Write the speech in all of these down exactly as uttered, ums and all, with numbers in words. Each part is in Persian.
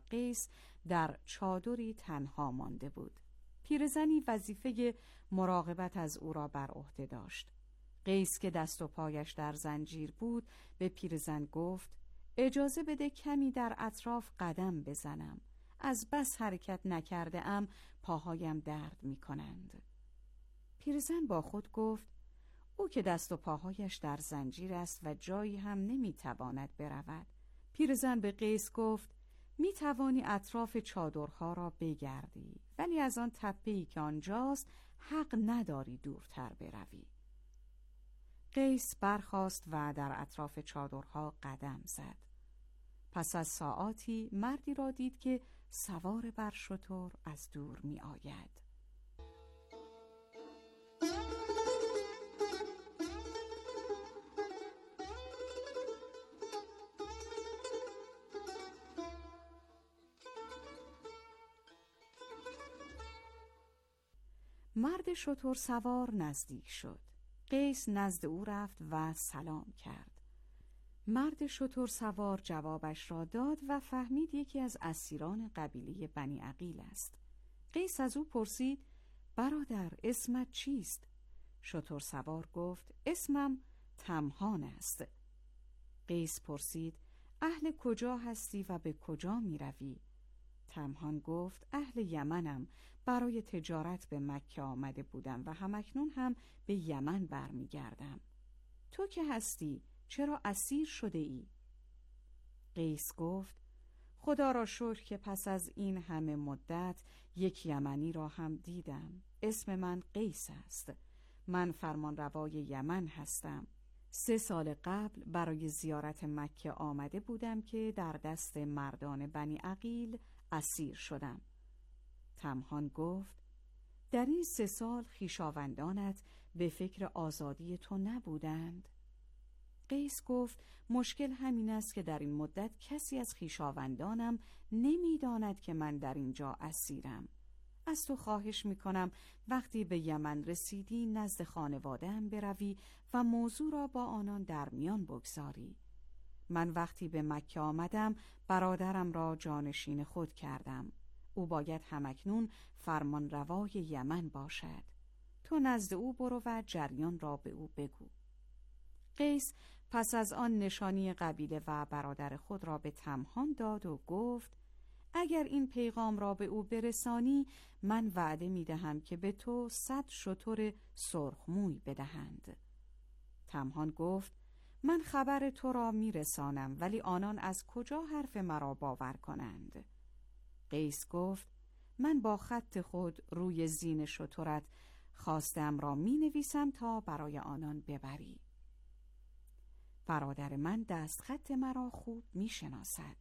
قیس در چادری تنها مانده بود. پیرزنی وظیفه مراقبت از او را بر عهده داشت. قیس که دست و پایش در زنجیر بود به پیرزن گفت: اجازه بده کمی در اطراف قدم بزنم، از بس حرکت نکرده ام پاهایم درد می کنند. پیرزن با خود گفت: او که دست و پاهایش در زنجیر است و جایی هم نمی تواند برود. پیرزن به قیس گفت: می توانی اطراف چادرها را بگردی، ولی از آن تپه‌ای که آنجاست حق نداری دورتر بروی. قیس برخاست و در اطراف چادرها قدم زد. پس از ساعاتی مردی را دید که سوار بر شتر از دور می آید. مرد شتر سوار نزدیک شد. قیس نزد او رفت و سلام کرد. مرد شتر سوار جوابش را داد و فهمید یکی از اسیران قبیله بنی عقیل است. قیس از او پرسید: برادر، اسمت چیست؟ شتر سوار گفت: اسمم تمهان است. قیس پرسید: اهل کجا هستی و به کجا می روی؟ تمهان گفت: اهل یمنم، برای تجارت به مکه آمده بودم و همکنون هم به یمن برمی گردم. تو که هستی؟ چرا اسیر شده ای؟ قیس گفت: خدا را شکر که پس از این همه مدت یک یمنی را هم دیدم. اسم من قیس است. من فرمانروای یمن هستم. سه سال قبل برای زیارت مکه آمده بودم که در دست مردان بنی عقیل اسیر شدم. تمهان گفت: در این سه سال خویشاوندانت به فکر آزادی تو نبودند؟ قیس گفت: مشکل همین است که در این مدت کسی از خویشاوندانم نمی‌داند که من در اینجا اسیرم. از تو خواهش می‌کنم وقتی به یمن رسیدی نزد خانواده‌ام بروی و موضوع را با آنان در میان بگذاری. من وقتی به مکه آمدم برادرم را جانشین خود کردم. او باید همکنون فرمان روای یمن باشد. تو نزد او برو و جریان را به او بگو. قیس پس از آن نشانی قبیله و برادر خود را به تمهان داد و گفت: اگر این پیغام را به او برسانی من وعده می دهم که به تو صد شتر سرخموی بدهند. تمهان گفت: من خبر تو را می رسانم، ولی آنان از کجا حرف مرا باور کنند؟ قیس گفت: من با خط خود روی زین شترت خواستم را می نویسم تا برای آنان ببری. برادر من دست خط مرا خوب می شناسد.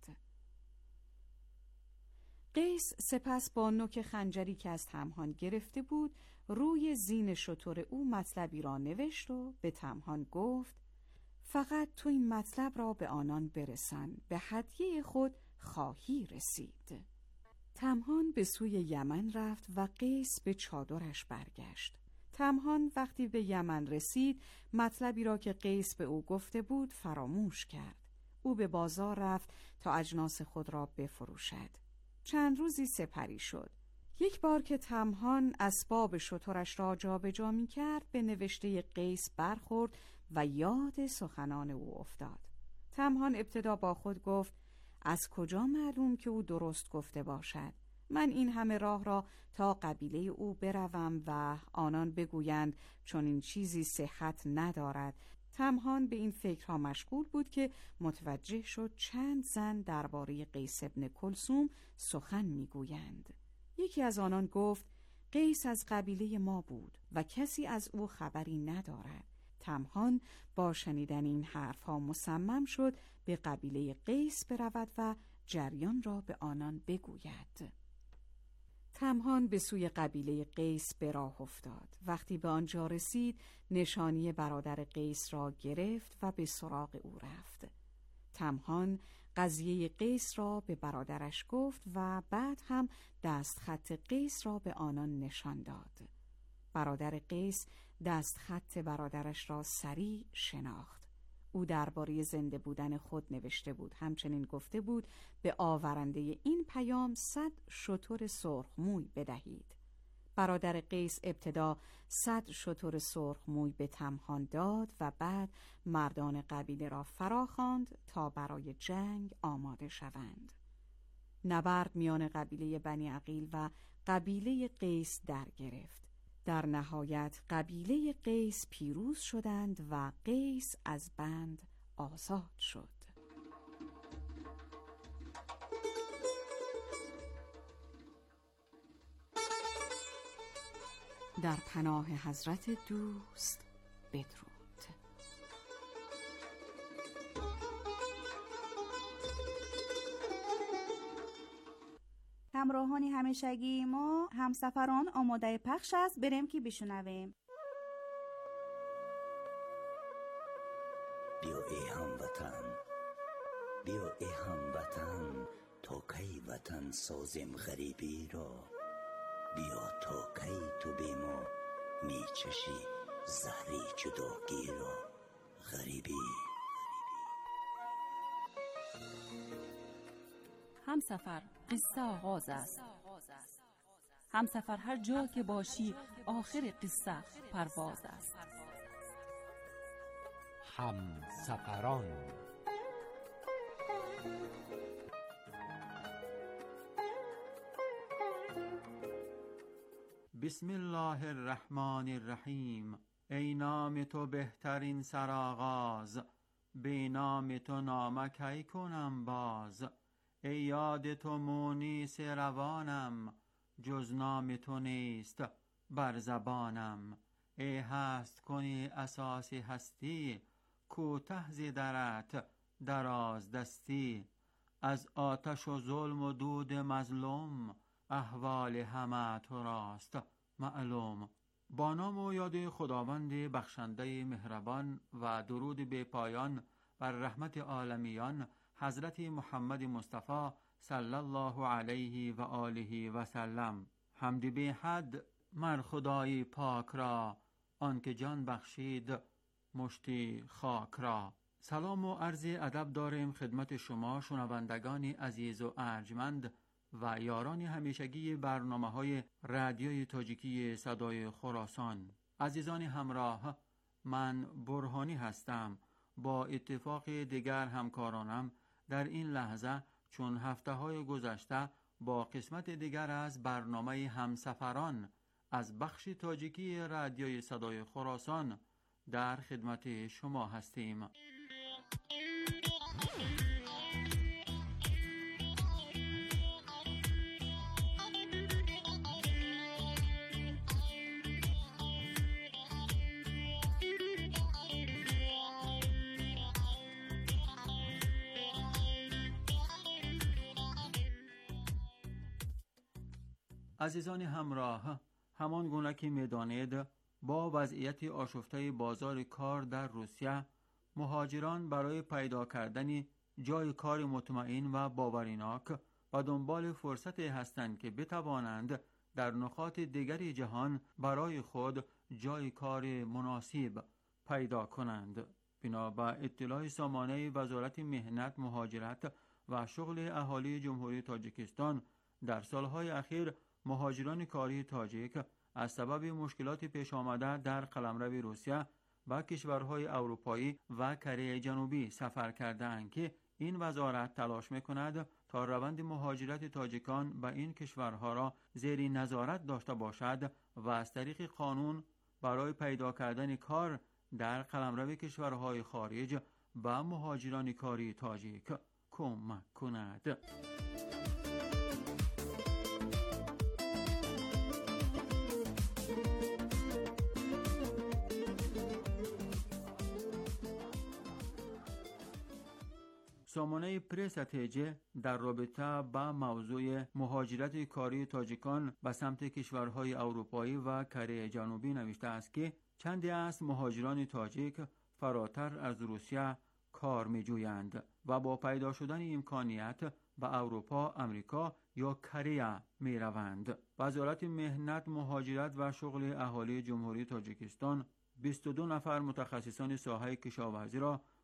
قیس سپس با نوک خنجری که از تمهان گرفته بود روی زین شتر او مطلبی را نوشت و به تمهان گفت: فقط تو این مطلب را به آنان برسان، به هدیه خود خواهی رسید. تمهان به سوی یمن رفت و قیس به چادرش برگشت. تمهان وقتی به یمن رسید مطلبی را که قیس به او گفته بود فراموش کرد. او به بازار رفت تا اجناس خود را بفروشد. چند روزی سپری شد. یک بار که تمهان اسباب شترش را جابجا می کرد به نوشته قیس برخورد و یاد سخنان او افتاد. تمهان ابتدا با خود گفت: از کجا معلوم که او درست گفته باشد؟ من این همه راه را تا قبیله او بروم و آنان بگویند چون این چیزی صحت ندارد. تمهان به این فکرها مشغول بود که متوجه شد چند زن درباره قیس ابن کلثوم سخن میگویند. یکی از آنان گفت: قیس از قبیله ما بود و کسی از او خبری ندارد. تمهان با شنیدن این حرفها مصمم شد به قبیله قیس برود و جریان را به آنان بگوید. تمهان به سوی قبیله قیس به راه افتاد. وقتی به آنجا رسید نشانی برادر قیس را گرفت و به سراغ او رفت. تمهان قضیه قیس را به برادرش گفت و بعد هم دست خط قیس را به آنان نشان داد. برادر قیس دست خط برادرش را سریع شناخت. او درباره زنده بودن خود نوشته بود. همچنین گفته بود به آورنده این پیام صد شتر سرخموی بدهید. برادر قیس ابتدا صد شتر سرخموی به تمهان داد و بعد مردان قبیله را فراخواند تا برای جنگ آماده شوند. نبرد میان قبیله بنی عقیل و قبیله قیس در گرفت. در نهایت قبیله قیس پیروز شدند و قیس از بند آزاد شد. در پناه حضرت دوست بدرود. همراهانی همیشگی ما همسفران آماده پخش است، بریم که بشنویم. بیا ای هموطن، بیا ای هموطن، تا کی وطن سازیم غریبی را. بیا تا کی تو بی ما می چشی زهری جداگی را. غریبی همسفر قصه آغاز است. همسفر هر جا که باشی آخر قصه پرواز است. همسفران. بسم الله الرحمن الرحیم. ای نام تو بهترین سرآغاز، بی نام تو نامه کی کنم باز. ای یاد تو مونس روانم، جز نام تو نیست بر زبانم. ای هست کنی اساس هستی، کوته ز درت دراز دستی. از آتش و ظلم و دود مظلوم، احوال همه تو راست معلوم. با نام و یاد خداوند بخشنده مهربان و درود بی پایان بر رحمت عالمیان حضرت محمد مصطفی صلی الله علیه و آله و سلم. حمد بی حد مر خدای پاک را، آنکه جان بخشید مشتی خاک را. سلام و عرض ادب داریم خدمت شما شنوندگان عزیز و ارجمند و یاران همیشگی برنامه‌های رادیوی تاجیکی صدای خراسان. عزیزان همراه، من برهانی هستم. با اتفاق دیگر همکارانم در این لحظه چون هفته‌های گذشته با قسمت دیگر از برنامه همسفران از بخش تاجیکی رادیوی صدای خراسان در خدمت شما هستیم. عزیزان همراه، همان گونه که می‌دانید با وضعیت آشفته بازار کار در روسیه، مهاجران برای پیدا کردن جای کار مطمئن و باورناک و دنبال فرصتی هستند که بتوانند در نقاط دیگری جهان برای خود جای کار مناسب پیدا کنند. بنا به اطلاع سامانه وزارت مهنت، مهاجرت و شغل اهالی جمهوری تاجیکستان، در سالهای اخیر مهاجران کاری تاجیک از سبب مشکلات پیش آمده در قلمرو روسیه و کشورهای اروپایی و کره جنوبی سفر کرده‌اند که این وزارت تلاش می‌کند تا روند مهاجرت تاجیکان به این کشورها را زیر نظارت داشته باشد و از طریق قانون برای پیدا کردن کار در قلمرو کشورهای خارج به مهاجران کاری تاجیک کمک کند. سامانه پرس اتیجه در رابطه با موضوع مهاجرت کاری تاجیکان به سمت کشورهای اروپایی و کره جنوبی نوشته است که چندی از مهاجران تاجیک فراتر از روسیه کار می جویند و با پیدا شدن امکانیت به اروپا، امریکا یا کره می روند. وزارت مهنت، مهاجرت و شغل اهالی جمهوری تاجیکستان بیست و دو نفر متخصصان ساحه کشاورزی را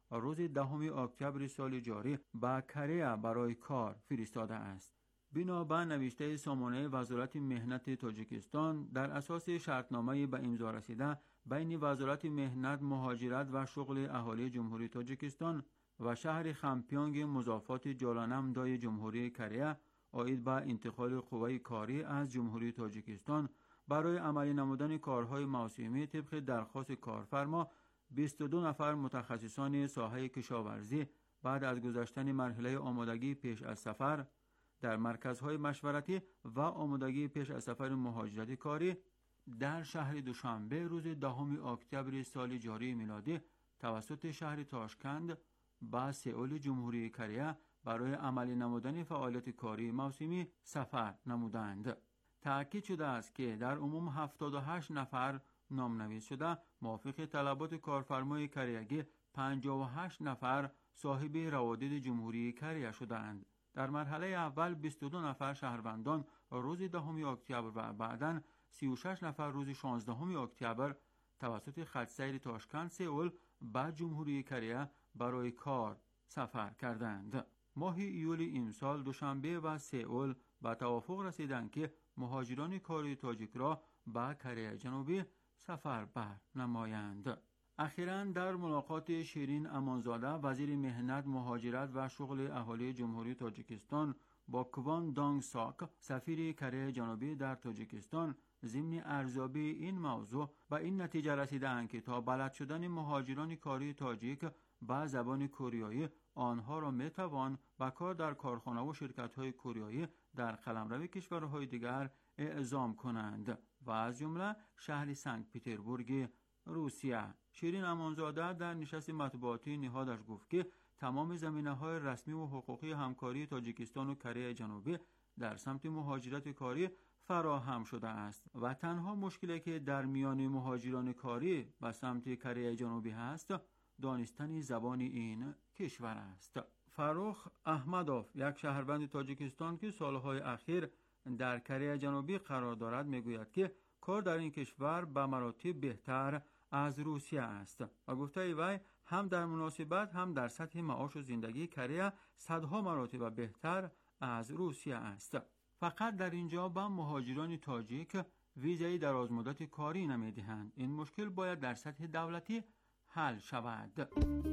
روز دهم اکتبر سال جاری به کره برای کار فرستاده است. بنابر نوشته سامانه وزارت مهنت تاجیکستان در اساس شرطنامه به امضا رسیده بین وزارت مهنت، مهاجرت و شغل اهالی جمهوری تاجیکستان و شهر خمپیانگ مضافات جالانم دای جمهوری کره آید به انتقال قوه کاری از جمهوری تاجیکستان برای عملی نمودن کارهای موسمی طبق درخواست کارفرما بیست و دو نفر متخصصان ساحه کشاورزی بعد از گذشتن مرحله آمادگی پیش از سفر در مرکزهای مشورتی و آمادگی پیش از سفر مهاجرت کاری در شهر دوشنبه روز دهم اکتبر سال جاری میلادی توسط شهر تاشکند به سئول جمهوری کره برای عملی نمودن فعالیت کاری موسمی سفر نمودند. تأکید شده است که در عموم هفتاد و هشت نفر نامنویس شده موافق طلبات کارفرمای کره‌گی، پنجاه و هشت نفر صاحب روادید جمهوری کره شدند. در مرحله اول بیست و دو نفر شهروندان روز دهم اکتبر و بعداً سی و شش نفر روز شانزدهم اکتبر توسط خط سیر تاشکند سئول به جمهوری کره برای کار سفر کردند. ماه ایول امسال دوشنبه و سئول به توافق رسیدند که مهاجران کاری تاجیک را به کره جنوبی سفر بر نمایند. اخیراً در ملاقات شیرین امانزاده وزیر مهنت، مهاجرت و شغل اهالی جمهوری تاجیکستان با کوان دانگ ساک سفیر کره جنوبی در تاجیکستان ضمن ارزیابی این موضوع به این نتیجه رسیدند که تا بلد شدن مهاجران کاری تاجیک به زبان کوریایی آنها را میتوان به کار در کارخانه و شرکت‌های کوریایی در قلمرو کشورهای دیگر اعزام کنند و از جمله شهر سنت پترزبورگ روسیه. شیرین امانزاده در نشست مطبوعاتی نهادش گفت که تمام زمینه‌های رسمی و حقوقی همکاری تاجیکستان و کره جنوبی در سمت مهاجرت کاری فراهم شده است و تنها مشکلی که در میان مهاجران کاری به سمت کره جنوبی هست دانستن زبان این کشور است. فروخ احمدوف، یک شهروند تاجیکستان که سالهای اخیر در کره جنوبی قرار دارد، میگوید که کار در این کشور به مراتب بهتر از روسیه است و گفته وی هم در مناسبت هم در سطح معاش و زندگی کره صدها مراتب بهتر از روسیه است. فقط در اینجا به مهاجران تاجیک ویزای درازمدت کاری نمیدهند. این مشکل باید در سطح دولتی حل شود.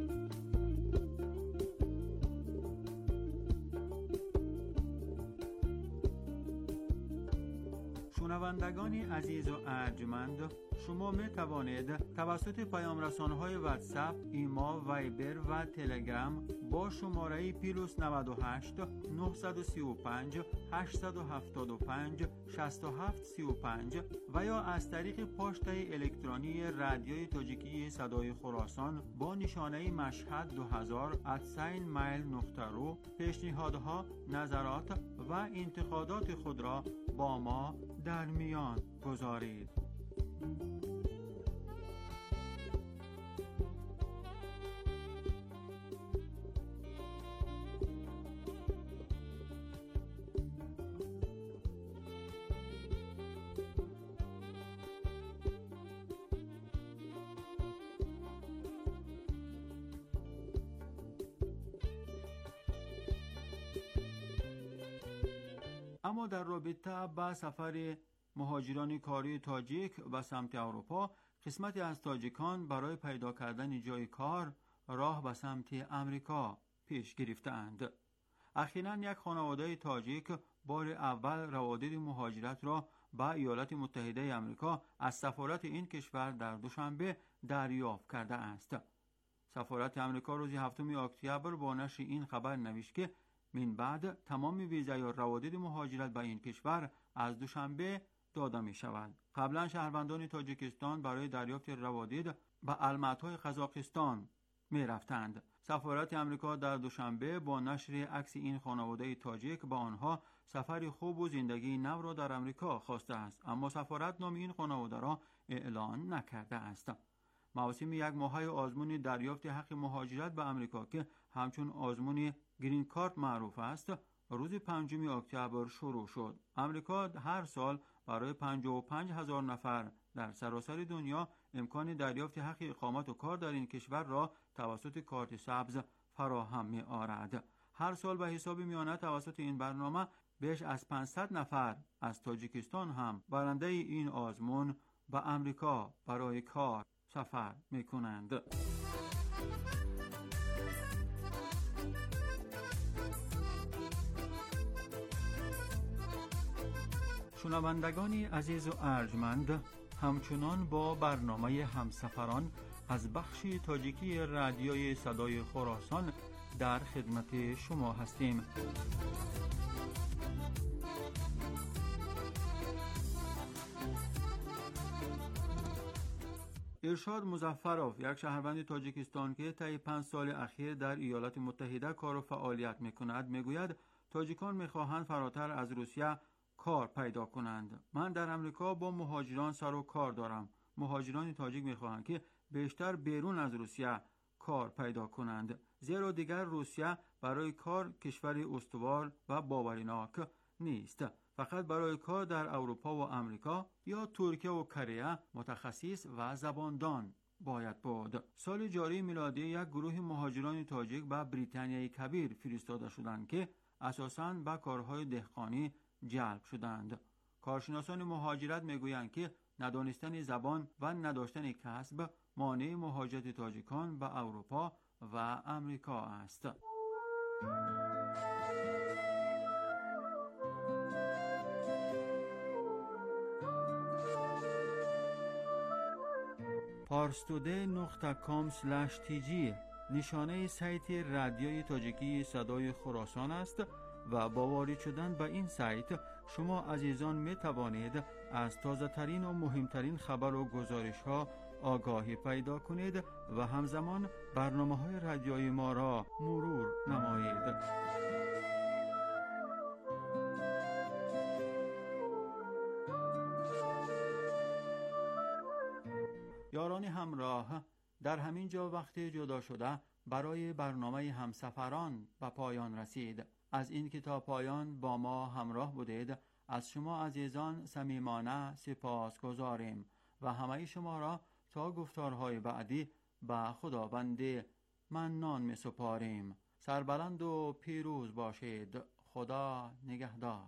شنوندگان عزیز و ارجمند، شما می توانید توسط پیام رسانه‌های واتساپ، ایما، وایبر و تلگرام با شماره پلاس نود و هشت نه سه پنج هشت هفت پنج شش هفت سه پنج و یا از طریق پاشته الکترونی رادیوی تاجیکی صدای خراسان با نشانه مشهد دو هزار ات میل نقطه رو پیشنهادها، نظرات و انتقادات خود را با ما در میان گذارید. اما در رابطه با سفر مهاجران کاری تاجیک و سمت اروپا، قسمتی از تاجیکان برای پیدا کردن جای کار راه به سمت امریکا پیش گرفتند. اخیراً یک خانواده تاجیک بار اول روادید مهاجرت را به ایالات متحده آمریکا از سفارت این کشور در دوشنبه دریافت کرده است. سفارت آمریکا روز هفتم اکتبر با نشر این خبر نوشت که من بعد تمام ویزای روادید مهاجرت به این کشور از دوشنبه داده می شود. قبلا شهروندان تاجیکستان برای دریافت روادید به المعطای قزاقستان می رفتند. سفارت آمریکا در دوشنبه با نشر عکس این خانواده تاجیک با آنها سفر خوب و زندگی نو را در آمریکا خواسته است، اما سفارت نام این خانواده را اعلان نکرده است. موسم یک ماهه آزمون دریافت حق مهاجرت به آمریکا که همچون آزمون گرین کارت معروف است، روز پنجم اکتبر شروع شد. آمریکا هر سال برای پنجاه و پنج هزار نفر در سراسر دنیا امکان دریافت حق اقامت و کار در این کشور را توسط کارت سبز فراهم می آورد. هر سال به حساب میانه توسط این برنامه بیش از پانصد نفر از تاجیکستان هم برنده این آزمون به امریکا برای کار سفر می کنند. شنوندگان عزیز و ارجمند، همچنان با برنامه همسفران از بخش تاجیکی رادیوی صدای خراسان در خدمت شما هستیم. ارشاد مظفرов، یک شهروند تاجیکستان که طی پنج سال اخیر در ایالات متحده کار و فعالیت می‌کند، میگوید تاجیکان می‌خواهند فراتر از روسیه کار پیدا کنند. من در امریکا با مهاجران سر و کار دارم. مهاجران تاجیک می‌خواهند که بیشتر بیرون از روسیه کار پیدا کنند، زیرا دیگر روسیه برای کار کشور استوار و باورناک نیست. فقط برای کار در اروپا و امریکا یا ترکیه و کره متخصص و زباندان باید بود. سال جاری میلادی یک گروه مهاجران تاجیک به بریتانیای کبیر فرستاده شدند که اساساً به کارهای دهقانی جلب شدند. کارشناسان مهاجرت میگویند که ندانستن زبان و نداشتن کسب مانع مهاجرت تاجیکان به اروپا و امریکا است. پارستوده نقطه کام اسلش تی جی نشانه سایت رادیوی تاجیکی صدای خراسان است و با وارد شدن به این سایت شما عزیزان می توانید از تازه ترین و مهمترین خبر و گزارش ها آگاهی پیدا کنید و همزمان برنامه های رادیویی ما را مرور نمایید. یاران همراه، در همین جا وقت جدا شده برای برنامه همسفران به پایان رسید. از این که تا پایان با ما همراه بودید از شما عزیزان صمیمانه سپاس گذاریم و همه شما را تا گفتارهای بعدی به خداوند منان می سپاریم. سربلند و پیروز باشید. خدا نگهدار.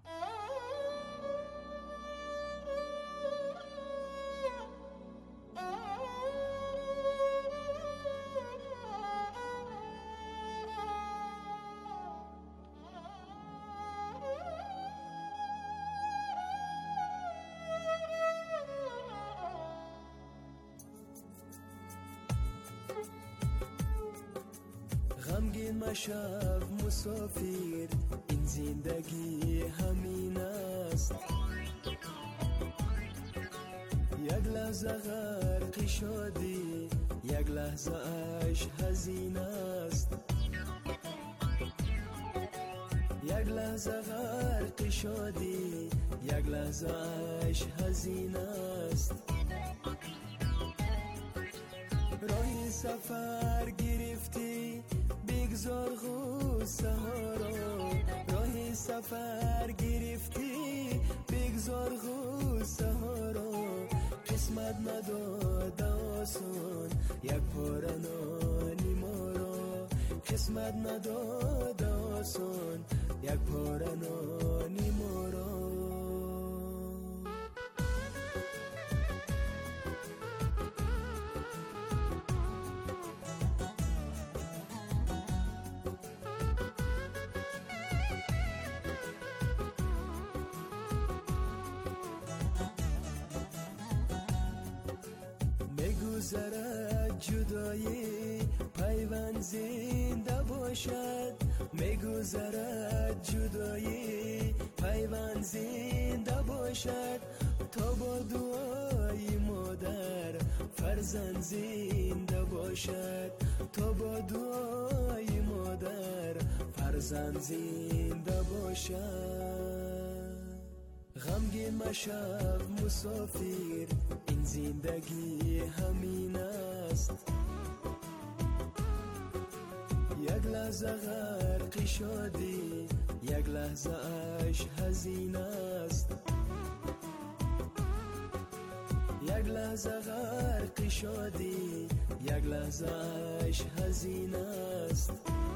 غمگین مشو مسافر، این زندگی همین است. یک لحظه غرق شدی، یک لحظه اش حزین است. یک لحظه غرق شدی، یک لحظه اش حزین است. راه سفر گرفتی، بگذار غصه ها را. راه سفر گرفتی، بگذار غصه ها را. قسمت نداد آسان یک پاره نانی ما را. قسمت نداد آسان یک پاره نانی ما را. میگذرد جدایی، پیوند زنده باشد. میگذرد جدایی، پیوند زنده باشد. تا با دعای مادر فرزند زنده باشد. تا با دعای مادر فرزند زنده باشد. غمگین مشو مسافر، این زندگی همین است. یک لحظه غرق شدی، یک لحظه اش حزین است. یک لحظه غرق غرق شادی، یک لحظه اش هزینه است.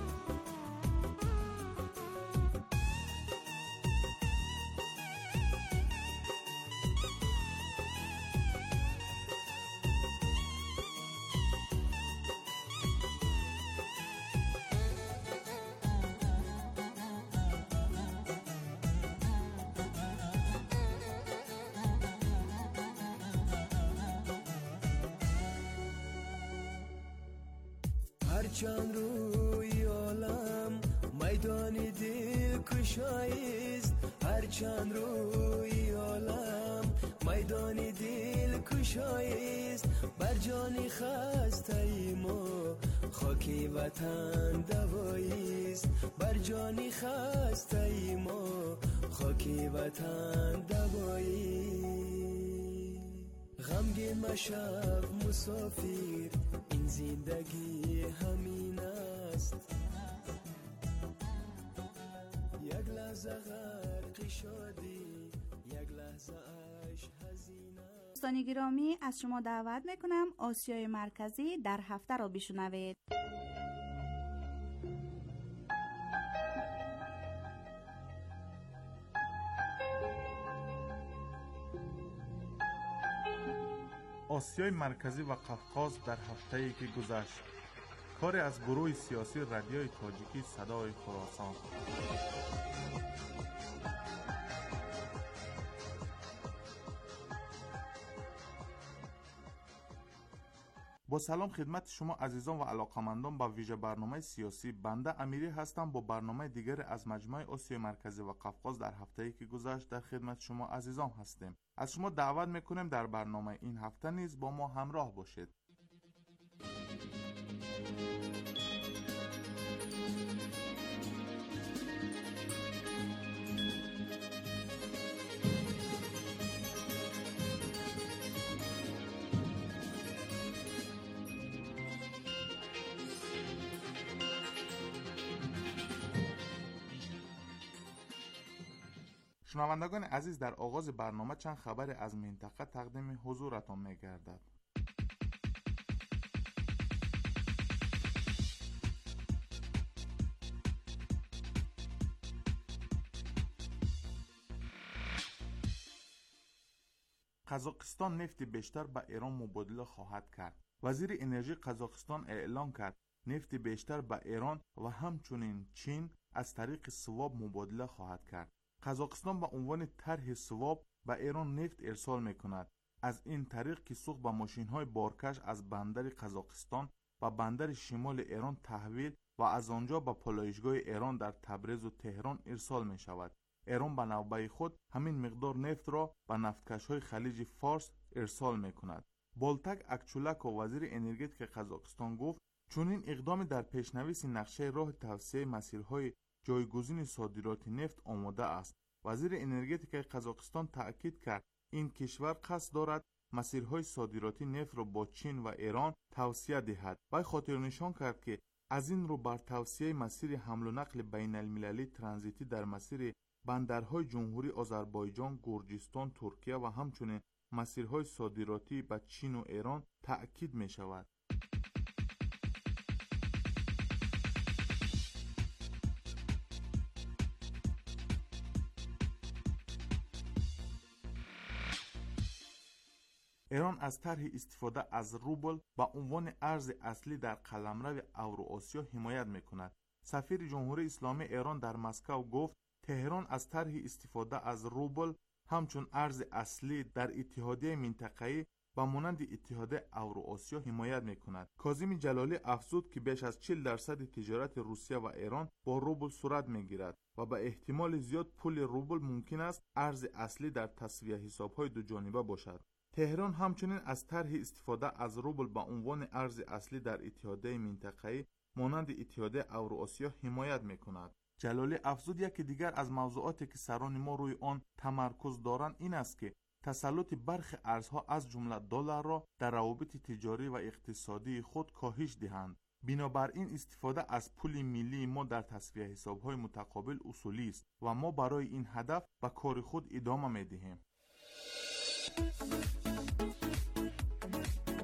هرچند روی عالم میدان دل کشاییست، هرچند روی عالم میدان دل کشاییست، بر جان خسته ای ما خاک وطن دواییست، بر جان خسته ای ما خاک وطن دواییست. غمگین مشو مسافر، این زندگی همین است. یک لحظه غرق شادی، یک لحظه اش هزینه. دوستان گرامی، از شما دعوت میکنم آسیای مرکزی در هفته را بشنوید. آسیای مرکزی و قفقاز در هفته‌ای که گذشت. کاری از گروه سیاسی رادیوی تاجیکی صدای خراسان. با سلام خدمت شما عزیزان و علاقمندان به ویژه برنامه سیاسی. بنده امیری هستم با برنامه دیگر از مجموعه آسیای مرکزی و قفقاز در هفته‌ای که گذشت در خدمت شما عزیزان هستیم. از شما دعوت میکنیم در برنامه این هفته نیز با ما همراه باشید. شنوندگان عزیز، در آغاز برنامه چند خبر از منطقه تقدیم حضورتان می‌گردد. قزاقستان نفت بیشتر به ایران مبادله خواهد کرد. وزیر انرژی قزاقستان اعلام کرد نفت بیشتر به ایران و همچنین چین از طریق سواب مبادله خواهد کرد. قزاقستان به عنوان طرح سواب به ایران نفت ارسال میکند. از این طریق که سوخت به ماشین‌های بارکش از بندر قزاقستان و بندر شمال ایران تحویل و از آنجا به پالایشگاه ایران در تبریز و تهران ارسال می شود. ایران به نوبه خود همین مقدار نفت را به نفتکش‌های خلیج فارس ارسال میکند. بالتک اکچولاکو وزیر انرژتیک قزاقستان گفت چنین اقدامی در پیشنویس نقشه راه توسعه مسیرهای جایگزین صادرات نفت آماده است. وزیر انرژتیک قزاقستان تأکید کرد این کشور قصد دارد مسیرهای صادراتی نفت را با چین و ایران توسعه دهد. وی خاطر نشان کرد که از این رو بر توسعه مسیر حمل و نقل بین المللی ترانزیتی در مسیر بندرهای جمهوری آذربایجان، گرجستان، ترکیه و همچنین مسیرهای صادراتی به چین و ایران تأکید می شود. ایران از طرح استفاده از روبل به عنوان ارز اصلی در قلمرو اوراسیا حمایت می‌کند. سفیر جمهوری اسلامی ایران در مسکو گفت تهران از طرح استفاده از روبل همچون ارز اصلی در اتحادیه منطقه‌ای و مانند اتحادیه اوراسیا حمایت می‌کند. کاظم جلالی افزود که بیش از چهل درصد تجارت روسیه و ایران با روبل صورت می‌گیرد و به احتمال زیاد پول روبل ممکن است ارز اصلی در تسویه حساب‌های دو جانبه باشد. تهران همچنین از طرح استفاده از روبل به عنوان ارز اصلی در اتحادیه منطقه‌ای مانند اتحادیه اوراسیا حمایت می‌کند. جلالی افزود یکی دیگر از موضوعاتی که سران ما روی آن تمرکز دارند این است که تسلط برخی ارزها از جمله دلار را در روابط تجاری و اقتصادی خود کاهش دهند. بنابراین استفاده از پول ملی ما در تسویه حساب‌های متقابل اصولی است و ما برای این هدف به کار خود ادامه می‌دهیم.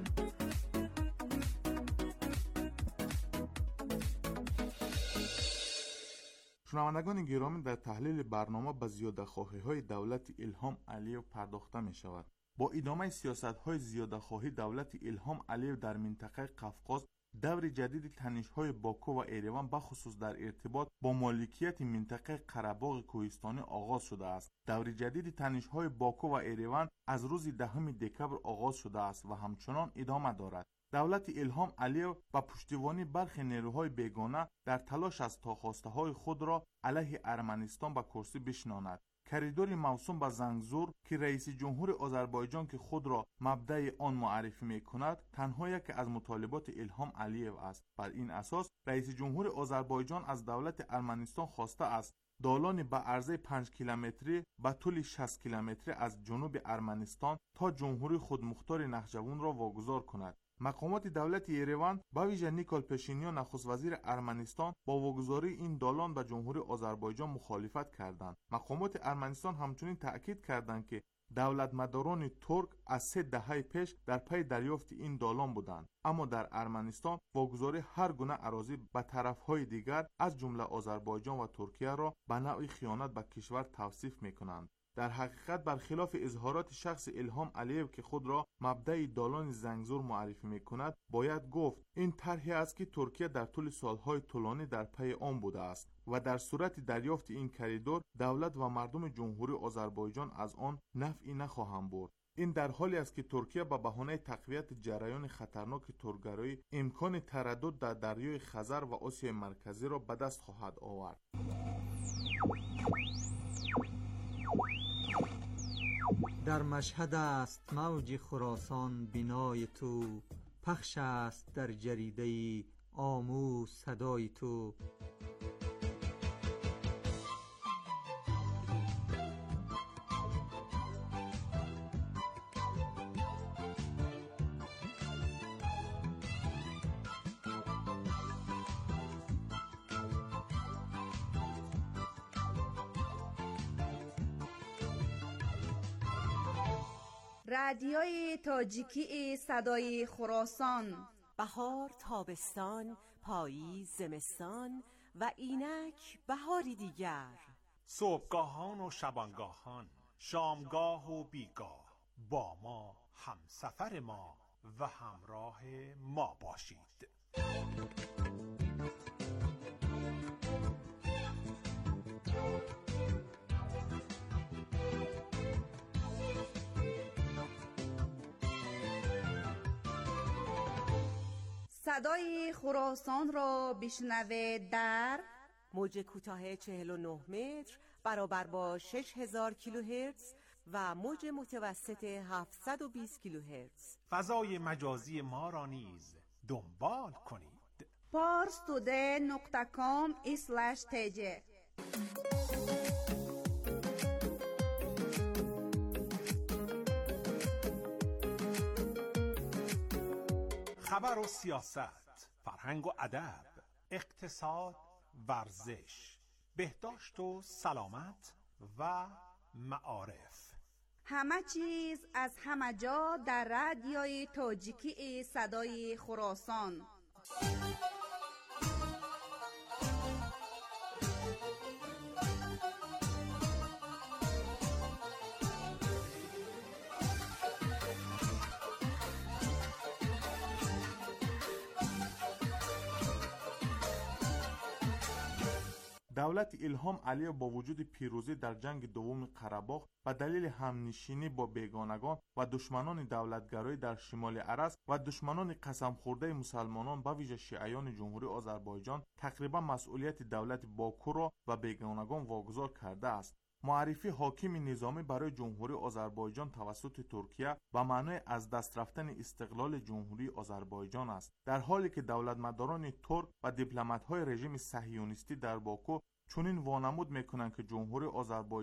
شنوندگان گرامی، در تحلیل برنامه به زیاده‌خواهی‌های دولت الهام علیو پرداخته می شود. با ادامه سیاست‌های زیاده‌خواهی دولت الهام علیو در منطقه قفقاز، دور جدید تنش‌های باکو و ایروان بخصوص در ارتباط با مالکیت منطقه قره‌باغ کوهستانی آغاز شده است. دور جدید تنش‌های باکو و ایروان از روز دهم دکبر آغاز شده است و همچنان ادامه دارد. دولت الهام علیو با پشتیبانی برخی نیروهای بیگانه در تلاش است تا خواسته‌های خود را علیه ارمنستان به کرسی بشناند. کریدور موسوم به زنگزور که رئیس جمهور آذربایجان که خود را مبدأ آن معرفی می‌کند، تنها یک از مطالبات الهام علیو است. بر این اساس رئیس جمهور آذربایجان از دولت ارمنستان خواسته است دالان به عرضه پنج کیلومتری به طول شصت کیلومتری از جنوب ارمنستان تا جمهوری خودمختار نخجوان را واگذار کند. مقامات دولت ایروان با ویژه نیکول پاشینیان نخست وزیر ارمنستان با واگذاری این دالان به جمهوری آذربایجان مخالفت کردند. مقامات ارمنستان همچنین تأکید کردند که دولت مداران ترک از سه دهه پیش در پی دریافت این دالان بودند، اما در ارمنستان واگذاری هر گونه اراضی به طرفهای دیگر از جمله آذربایجان و ترکیه را به نوعی خیانت به کشور توصیف می‌کنند. در حقیقت برخلاف اظهارات شخص الهام علیو که خود را مبدأ دالان زنگزور معرفی می‌کند، باید گفت این طرحی است که ترکیه در طول سالهای طولانی در پی آن بوده است و در صورت دریافت این کریدور دولت و مردم جمهوری آذربایجان از آن نفعی نخواهند برد. این در حالی است که ترکیه با بهانه تقویت جریان خطرناک ترکگرایی امکان تردد در دریای خزر و آسیای مرکزی را به دست خواهد آورد. در مشهد است موج خراسان بینای تو، پخش است در جریده آموز صدای تو. رادیوی تاجیکی صدای خراسان. بهار، تابستان، پاییز، زمستان و اینک بهاری دیگر. صبحگاهان و شبانگاهان، شامگاه و بیگاه، با ما همسفر ما و همراه ما باشید. صدای خراسان را بشنوید در موج کوتاه چهل و نه متر برابر با شش هزار کیلوهرتز و موج متوسط هفتصد و بیست کیلوهرتز. فضای مجازی ما را نیز دنبال کنید. پارستوده نقطه کام اسلش تیجه. خبر و سیاست، فرهنگ و ادب، اقتصاد، ورزش، بهداشت و سلامت و معارف. همه چیز از همه جا در رادیوی تاجیکی صدای خراسان. دولت الهام علیو با وجود پیروزی در جنگ دوم قره‌باغ و دلیل همنشینی با بیگانگان و دشمنان دولتگرایی در شمال عرس و دشمنان قسم خورده مسلمانان با ویژه شیعیان جمهوری آذربایجان تقریبا مسئولیت دولت باکو را و بیگانگان واگذار کرده است. معرفی حاکم نظامی برای جمهوری آذربایجان توسط ترکیه و معنای از دست رفتن استقلال جمهوری آذربایجان است، در حالی که دولتمداران ترک و دیپلمات‌های رژیم صهیونیستی در باکو چنین وانمود میکنند که جمهوری آذربایجان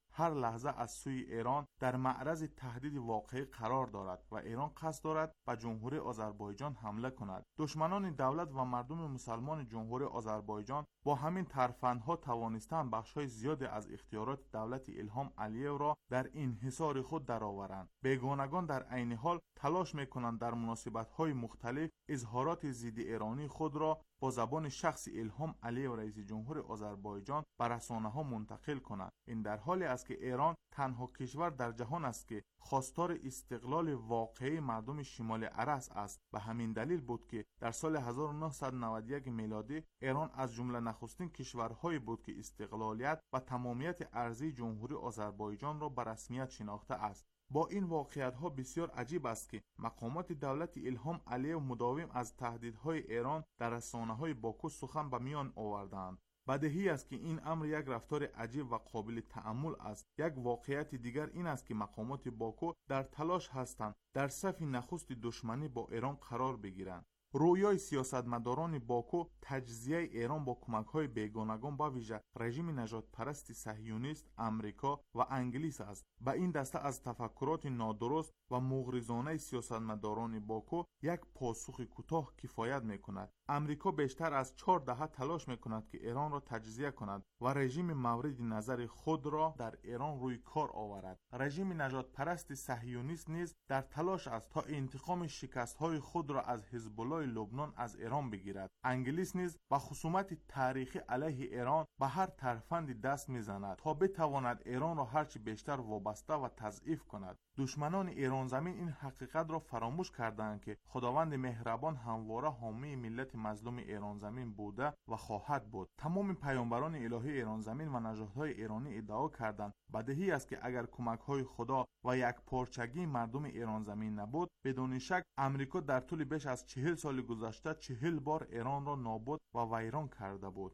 هر لحظه از سوی ایران در معرض تهدید واقعی قرار دارد و ایران قصد دارد به جمهوری آذربایجان حمله کند. دشمنان دولت و مردم مسلمان جمهوری آذربایجان با همین ترفندها توانستند بخش‌های زیادی از اختیارات دولت الهام علییو را در انحصار خود درآورند. بیگانگان در عین حال تلاش می‌کنند در مناسبت‌های مختلف اظهارات ضد ایرانی خود را با زبان شخص الهام علییو رئیس جمهور آذربایجان به رسانه‌ها منتقل کنند. این در حالی است که ایران تنها کشور در جهان است که خواستار استقلال واقعی مردم شمال ارس است. به همین دلیل بود که در سال هزار و نهصد و نود و یک میلادی ایران از جمله نخستین کشورهایی بود که استقلالیت و تمامیت ارضی جمهوری آذربایجان را به رسمیت شناخته است. با این واقعیت ها بسیار عجیب است که مقامات دولت الهام علییو مداوم از تهدیدهای ایران در رسانه‌های باکو سخن به میان آوردند. بدیهی است که این امر یک رفتار عجیب و قابل تأمل است. یک واقعیت دیگر این است که مقامات باکو در تلاش هستند در صف نخست دشمنی با ایران قرار بگیرند. رویای سیاستمداران باکو تجزیه ایران با کمک‌های بیگانگان با ویژه رژیم نژاد پرست صهیونیست امریکا و انگلیس است. به این دسته از تفکرات نادرست و مغرضانه سیاستمداران باکو یک پاسخ کوتاه کفایت می‌کند. امریکا بیشتر از چهار دهه تلاش می‌کند که ایران را تجزیه کند و رژیم مورد نظر خود را در ایران روی کار آورد. رژیم نژاد پرست صهیونیست نیز در تلاش است تا انتقام شکست‌های خود را از حزب الله لبنان از ایران بگیرد. انگلیس نیز با خصومت تاریخی علیه ایران به هر ترفند دست میزند تا بتواند ایران را هرچی بیشتر وابسته و تضعیف کند. دشمنان ایران زمین این حقیقت را فراموش کردند که خداوند مهربان همواره حامی ملت مظلوم ایران زمین بوده و خواهد بود. تمام پیامبران الهی ایران زمین و نژادهای ایرانی ادعا کردند بدیهی است که اگر کمک‌های خدا و یک پارچگی مردم ایران زمین نبود، بدون شک امریکا در طول بیش از چهل سال گذشته چهل بار ایران را نابود و ویران کرده بود.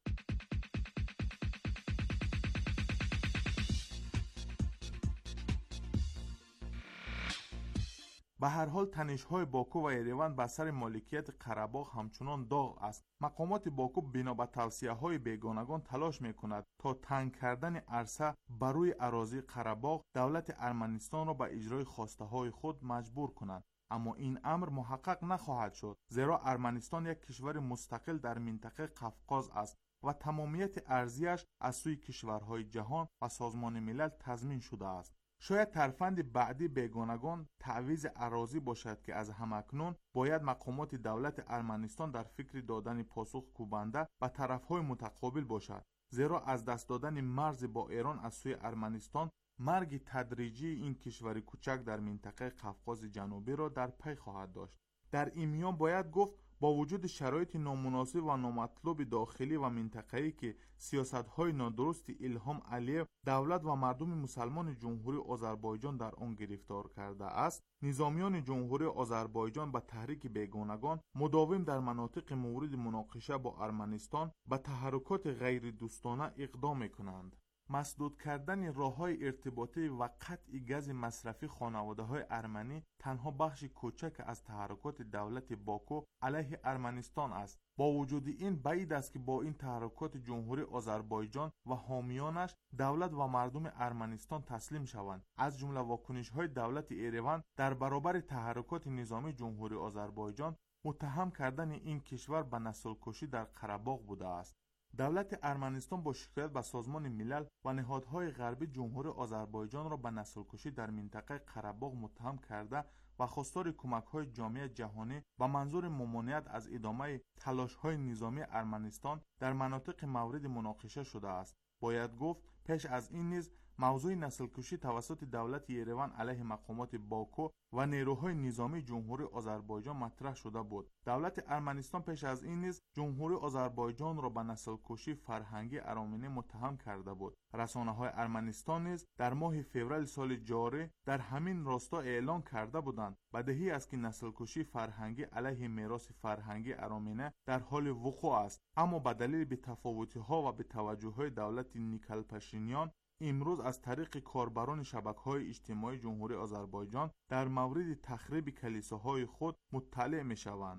به هر حال تنش‌های باکو و ایروان بر سر مالکیت قره‌باغ همچنان داغ است. مقامات باکو بنا به توصیه‌های بیگانگان تلاش می‌کند تا تنگ کردن عرصه بر روی اراضی قره‌باغ دولت ارمنستان را به اجرای خواسته‌های خود مجبور کنند. اما این امر محقق نخواهد شد، زیرا ارمنستان یک کشور مستقل در منطقه قفقاز است و تمامیت ارضیش از سوی کشورهای جهان و سازمان ملل تضمین شده است. شاید ترفند بعدی بیگانگان تعویض اراضی باشد که از همکنون باید مقامات دولت ارمنستان در فکر دادن پاسخ کوبنده به طرفهای متقابل باشد، زیرا از دست دادن مرز با ایران از سوی ارمنستان مرگ تدریجی این کشور کوچک در منطقه قفقاز جنوبی را در پی خواهد داشت. در این میان باید گفت با وجود شرایط نامناسب و نامطلوب داخلی و منطقه‌ای که سیاست‌های نادرست الهام علییو دولت و مردم مسلمان جمهوری آذربایجان در آن گرفتار کرده است، نظامیان جمهوری آذربایجان به تحریک بیگانگان مداوم در مناطق مورد مناقشه با ارمنستان به تحرکات غیر دوستانه اقدام می‌کنند. مسدود کردن راه‌های ارتباطی و قطع گاز مصرفی خانواده‌های ارمنی تنها بخش کوچک از تحرکات دولت باکو علیه ارمنستان است. با وجود این بعید است که با این تحرکات جمهوری آذربایجان و حامیانش دولت و مردم ارمنستان تسلیم شوند. از جمله واکنش‌های دولت ایروان در برابر تحرکات نظامی جمهوری آذربایجان متهم کردن این کشور به نسل‌کشی در قره‌باغ بوده است. دولت ارمنستان با شکایت به سازمان ملل و نهادهای غربی جمهوری آذربایجان را به نسل‌کشی در منطقه قره‌باغ متهم کرده و خواستار کمک‌های جامعه جهانی و منظور ممانعت از ادامه تلاش‌های نظامی ارمنستان در مناطق مورد مناقشه شده است. باید گفت پیش از این نیز موضوع نسل‌کشی توسط دولت ایروان علیه مقامات باکو و نیروهای نظامی جمهوری آذربایجان مطرح شده بود. دولت ارمنستان پیش از این نیز جمهوری آذربایجان را به نسل‌کشی فرهنگی ارامنه متهم کرده بود. رسانه‌های ارمنستان نیز در ماه فوریه سال جاری در همین راستا اعلام کرده بودند بدیهی است که نسل‌کشی فرهنگی علیه میراث فرهنگی ارامنه در حال وقوع است، اما به دلیل بی‌تفاوتی‌ها و بی‌توجهی دولت نیکل پاشینیان امروز از طریق کاربران شبکه‌های اجتماعی جمهوری آذربایجان در مورد تخریب کلیساهای خود مطلع می‌شوند.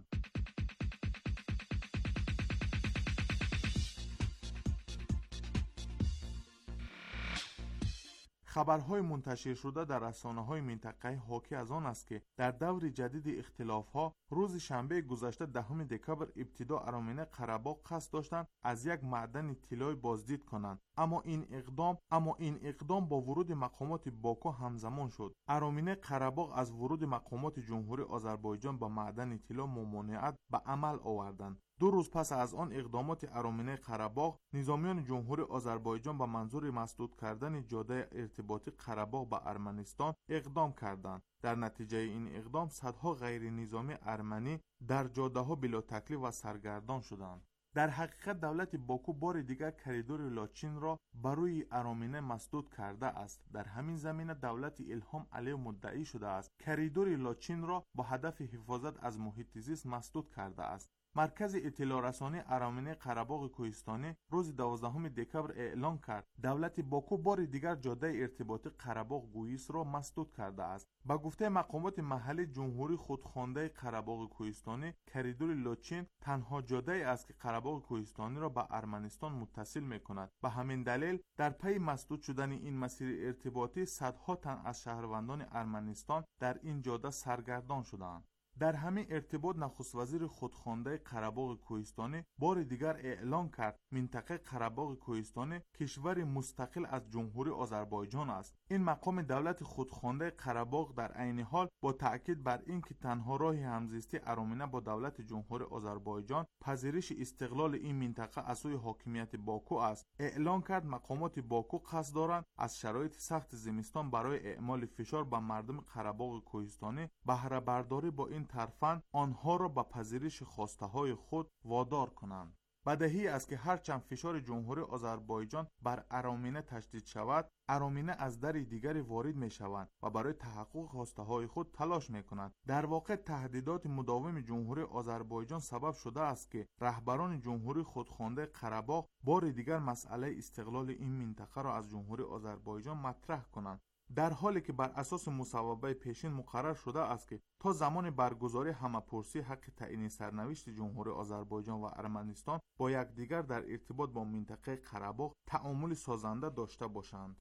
خبرهای منتشر شده در رسانه‌های منطقه‌ای حاکی از آن است که در دور جدید اختلاف‌ها روز شنبه گذشته دهم دکبر ابتدا ارامنه قره‌باغ قصد داشتند از یک معدن طلای بازدید کنند، اما این اقدام اما این اقدام با ورود مقامات باکو همزمان شد. ارامنه قره‌باغ از ورود مقامات جمهوری آذربایجان به معدن طلا ممانعت به عمل آوردند. دو روز پس از آن اقدامات ارامنه قره‌باغ، نظامیان جمهوری آذربایجان به منظور مسدود کردن جاده ارتباطی قره‌باغ به ارمنستان اقدام کردند. در نتیجه این اقدام صدها غیر نظامی ارمنی در جاده‌ها بلا تکلیف و سرگردان شدند. در حقیقت دولت باکو بار دیگر کریدور لاچین را برای ارامنه مسدود کرده است. در همین زمینه دولت الهام علیه مدعی شده است کریدور لاچین را با هدف حفاظت از محیط زیست مسدود کرده است. مرکز اطلاع رسانی ارامنه قره‌باغ کوهستانی روز دوازدهم دکبر اعلام کرد دولت باکو بار دیگر جاده ارتباطی قره‌باغ گویس را مسدود کرده است. با گفته مقامات محلی جمهوری خودخوانده قره‌باغ کوهستانی، کریدور لاچین تنها جاده است که قره‌باغ کوهستانی را به ارمنستان متصل می‌کند. به همین دلیل در پی مسدود شدن این مسیر ارتباطی صدها تن از شهروندان ارمنستان در این جاده سرگردان شدند. در همین ارتباط نخست وزیر خودخوانده قره‌باغ کوهستانی بار دیگر اعلام کرد منطقه قره‌باغ کوهستانی کشور مستقل از جمهوری آذربایجان است. این مقام دولت خودخوانده قره‌باغ در عین حال با تاکید بر اینکه تنها راه همزیستی ارامنه با دولت جمهوری آذربایجان پذیرش استقلال این منطقه از سوی حاکمیت باکو است، اعلام کرد مقامات باکو قصد دارند از شرایط سخت زمستان برای اعمال فشار بر مردم قره‌باغ کوهستانی بهره برداری با این طرفاً آنها را به پذیرش خواسته های خود وادار کنند. بدیهی است که هرچند فشار جمهوری آذربایجان بر ارامنه تشدید شود، ارامنه از در دیگری وارد می شوند و برای تحقق خواسته های خود تلاش می کنند. در واقع تهدیدات مداوم جمهوری آذربایجان سبب شده است که رهبران جمهوری خودخوانده قره‌باغ بار دیگر مسئله استقلال این منطقه را از جمهوری آذربایجان مطرح کنند، در حالی که بر اساس مصوبه پیشین مقرر شده است که تا زمان برگزاری همه‌پرسی حق تعیین سرنوشت جمهوری آذربایجان و ارمنستان با یکدیگر در ارتباط با منطقه قره‌باغ تعامل سازنده داشته باشند.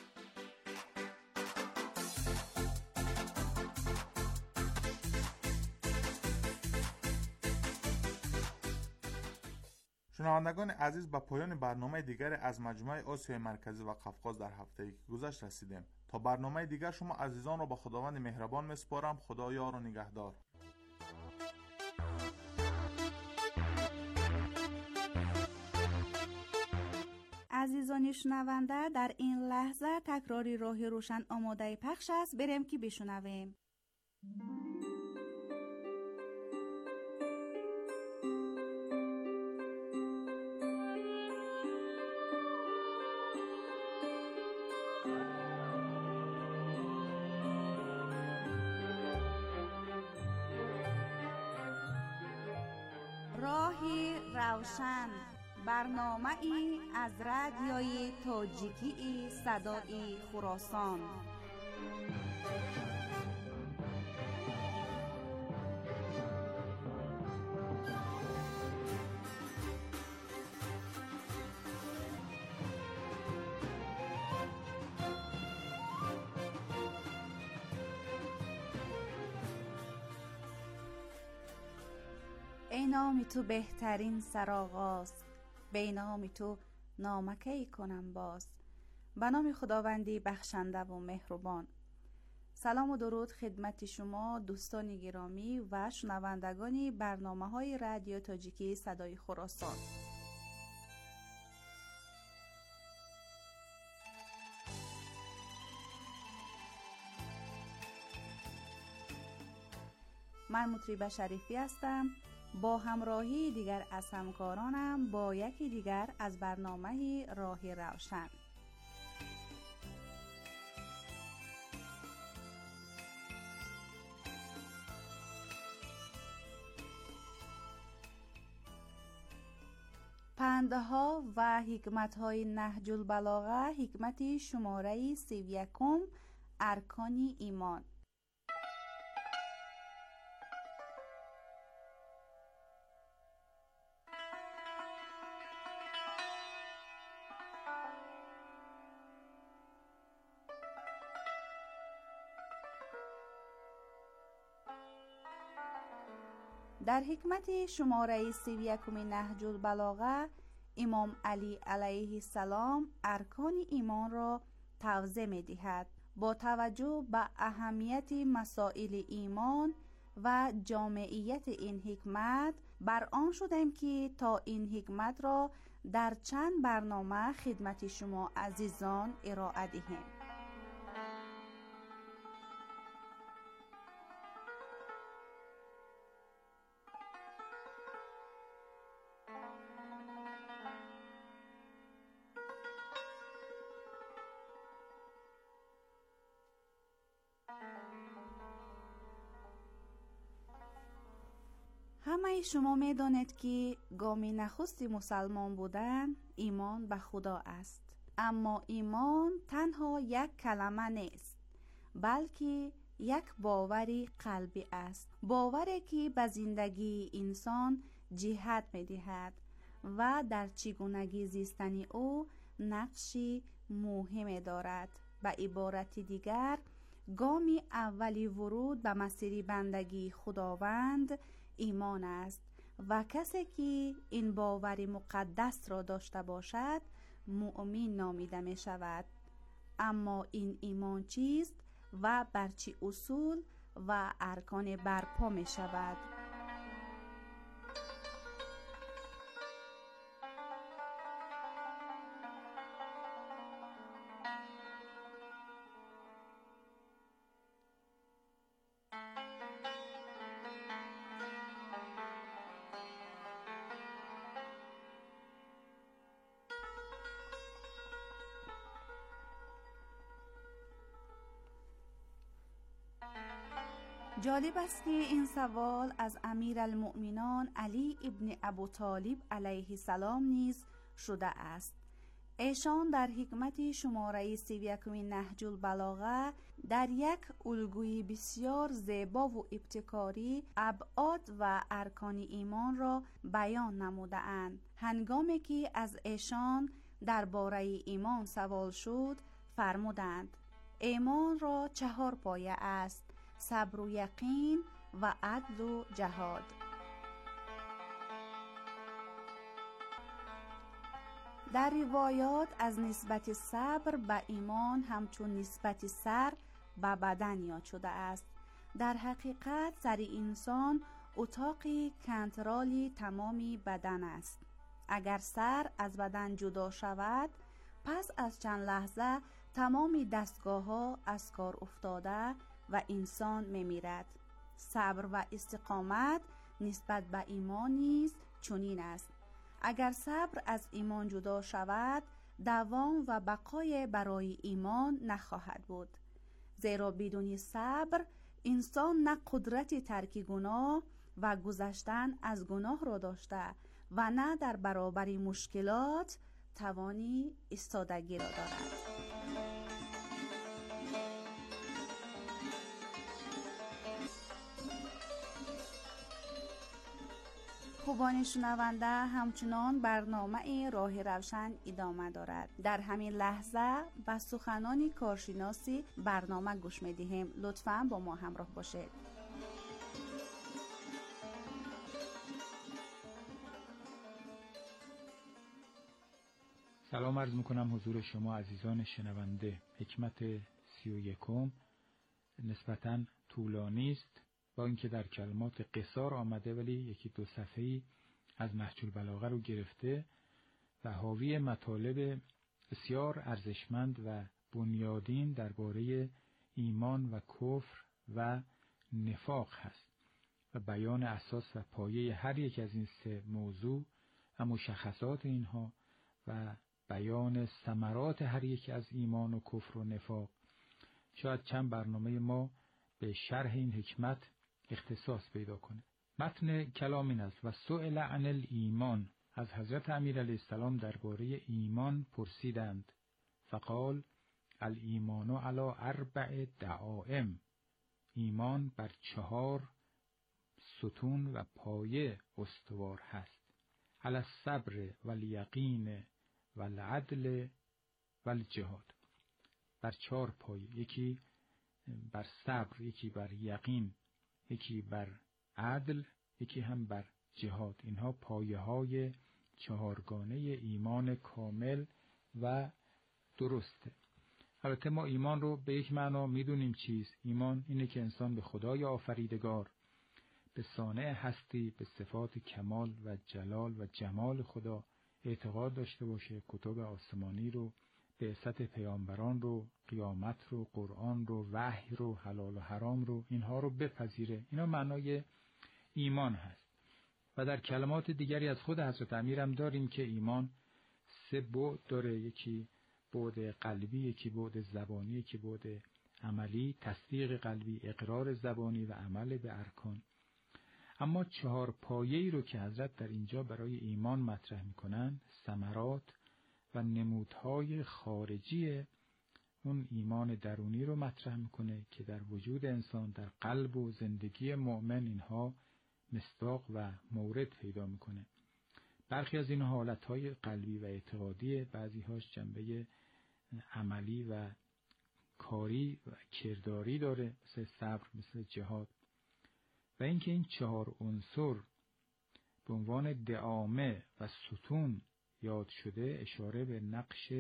شنوندگان عزیز، به پایان برنامه دیگر از مجموعه آسیای مرکزی و قفقاز در هفته‌ای که گذشت رسیدیم. تا برنامه دیگر شما عزیزان را به خداوند مهربان میسپارم. خدا یار و نگهدار. عزیزان شنونده، در این لحظه تکراری راه روشن آماده پخش است. بریم که بشنویم. راهی روشن، برنامه ای از رادیوی تاجیکی صدای خراسان. ای نام تو بهترین سرآغاز، به نام تو نامکی کنم باز. به نام خداوندی بخشنده و مهربان. سلام و درود خدمت شما دوستان گرامی و شنوندگان برنامه های رادیو تاجیکی صدای خراسان. من مطریبه شریفی هستم. با همراهی دیگر از همکارانم با یکی دیگر از برنامه راه روشن. پندها و حکمت‌های نهج البلاغه، حکمت شماره سی و یکم، ارکان ایمان. در حکمت شماره سی و یکم نهج البلاغه امام علی علیه السلام ارکان ایمان را توضیح می دهد. با توجه به اهمیت مسائل ایمان و جامعیت این حکمت بر آن شدیم که تا این حکمت را در چند برنامه خدمت شما عزیزان ارائه دهیم. همه شما می دانید که گام نخست مسلمان بودن ایمان به خدا است. اما ایمان تنها یک کلمه نیست، بلکه یک باوری قلبی است. باوری که به زندگی انسان جهت می دهد و در چگونگی زیستن او نقشی مهم دارد. به عبارت دیگر، گام اولی ورود به مسیر بندگی خداوند ایمان است و کسی که این باور مقدس را داشته باشد مؤمن نامیده می شود. اما این ایمان چیست و بر چه اصول و ارکان برپا می شود؟ جالب است که این سوال از امیر المؤمنان علی ابن ابو طالب علیه السلام نیز شده است. ایشان در حکمت شماره سی و یکم نهج البلاغه در یک الگوی بسیار زیبا و ابتکاری ابعاد و ارکان ایمان را بیان نموده اند. هنگامی که از ایشان درباره ایمان سوال شد فرمودند ایمان را چهار پایه است: صبر و یقین و عدل و جهاد. در روایات از نسبت صبر به ایمان همچون نسبت سر به بدن یاد شده است. در حقیقت سر انسان اتاق کنترل تمامی بدن است. اگر سر از بدن جدا شود، پس از چند لحظه تمامی دستگاه ها از کار افتاده و انسان میمیرد. صبر و استقامت نسبت به ایمان نیز چنین است. اگر صبر از ایمان جدا شود، دوام و بقای برای ایمان نخواهد بود. زیرا بدون صبر انسان نه قدرت ترک گناه و گذشتن از گناه را داشته و نه در برابر مشکلات توانی ایستادگی را دارد. خوبان شنونده، همچنان برنامه راه روشن ادامه دارد. در همین لحظه به سخنان کارشناسی برنامه گوش می‌دهیم. لطفاً با ما همراه باشید. سلام عرض میکنم حضور شما عزیزان شنونده. حکمت سی و یکم نسبتاً طولانی است، با اینکه در کلمات قصار آمده، ولی یکی دو صفحه‌ای از نهج البلاغه رو گرفته و حاوی مطالب بسیار ارزشمند و بنیادین درباره ایمان و کفر و نفاق هست و بیان اساس و پایه هر یک از این سه موضوع و مشخصات اینها و بیان ثمرات هر یک از ایمان و کفر و نفاق. شاید چند برنامه ما به شرح این حکمت اختصاص پیدا کنه. متن کلام این است: و سئل عن الایمان. از حضرت امیر علیه السلام درباره ایمان پرسیدند. فقال الایمان علی اربع دعائم. ایمان بر چهار ستون و پایه استوار هست. علی الصبر والیقین والعدل والجهاد. بر چهار پایه، یکی بر صبر، یکی بر یقین، یکی بر عدل، یکی هم بر جهاد. اینها پایه های چهارگانه ایمان کامل و درسته. البته ما ایمان رو به یک معنا میدونیم چیست. ایمان اینه که انسان به خدای آفریدگار، به صانع هستی، به صفات کمال و جلال و جمال خدا اعتقاد داشته باشه، کتب آسمانی رو، بعثت پیامبران رو، قیامت رو، قرآن رو، وحی رو، حلال و حرام رو، اینها رو بپذیره. اینا معنای ایمان هست. و در کلمات دیگری از خود حضرت امیر هم داریم که ایمان سه بعد داره. یکی بعد قلبی، یکی بعد زبانی، یکی بعد عملی. تصدیق قلبی، اقرار زبانی و عمل به ارکان. اما چهار پایه‌ای رو که حضرت در اینجا برای ایمان مطرح میکنن، ثمرات و نمودهای خارجی اون ایمان درونی رو مطرح میکنه که در وجود انسان، در قلب و زندگی مؤمن اینها مصداق و مورد پیدا میکنه. برخی از این حالتهای قلبی و اعتقادی، بعضی هاش جنبه عملی و کاری و کرداری داره، مثل صبر، مثل جهاد. و اینکه این چهار عنصر به عنوان دعامه و ستون یاد شده، اشاره به نقش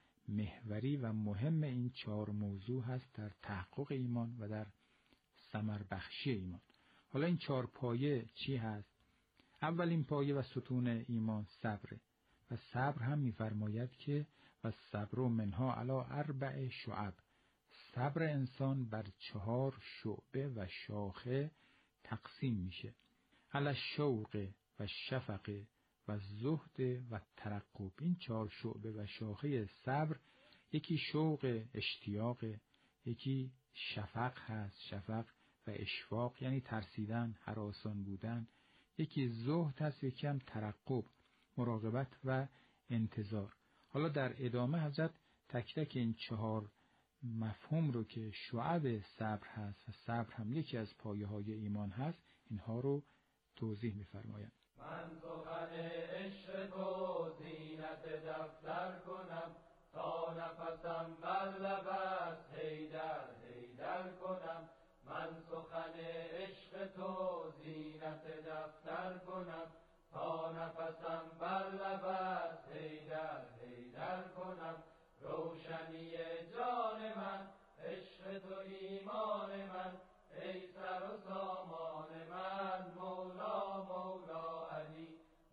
محوری و مهم این چهار موضوع هست در تحقق ایمان و در ثمر بخشی ایمان. حالا این چهار پایه چی هست؟ اولین پایه و ستون ایمان صبره و صبر هم می‌فرماید که و صبر منها علی اربع شعب. صبر انسان بر چهار شعبه و شاخه تقسیم میشه. علی الشوق و شفق و زهد و ترقب. این چهار شعبه و شاخه صبر، یکی شوق اشتیاق، یکی شفق هست، شفق و اشفاق یعنی ترسیدن، هراسان بودن، یکی زهد هست، یکی هم ترقب، مراقبت و انتظار. حالا در ادامه حضرت تک تک این چهار مفهوم رو که شعب صبر هست و صبر هم یکی از پایه های ایمان هست، اینها رو توضیح می‌فرمایند. من سخن عشق تو زینت دفتر کنم، تا نفسم بر لب است حیدر حیدر کنم. من سخن عشق تو زینت دفتر کنم، تا نفسم بر لب است حیدر حیدر کنم. روشنی جان من، عشق تو ایمان من، ای سر و سامان من. مولا مولا علی،